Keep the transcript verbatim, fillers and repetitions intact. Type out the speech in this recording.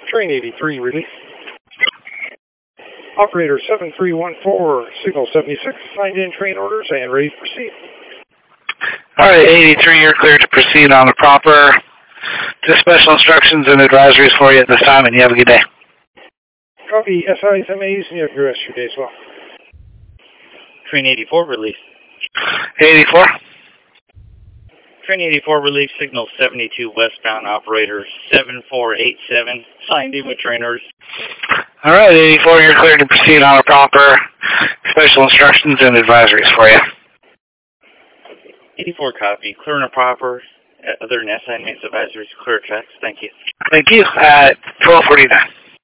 Train eighty-three, release. Operator seven three one four, signal seventy-six, signed in train orders and ready to proceed. All right, eighty-three, you're cleared to proceed on the proper. Just special instructions and advisories for you at this time, and you have a good day. Copy, S Is, M As, and you have your rest of your day as well. Train eighty-four, release. eighty-four. Train eighty-four, release, signal seventy-two, westbound, operator seven four eight seven, signed in with train orders. All right, eighty-four, you're cleared to proceed on a proper. Special instructions and advisories for you. eighty-four, copy. Clear and proper. Other than S I advanced advisories, clear tracks. Thank you. Thank you. At twelve forty-nine.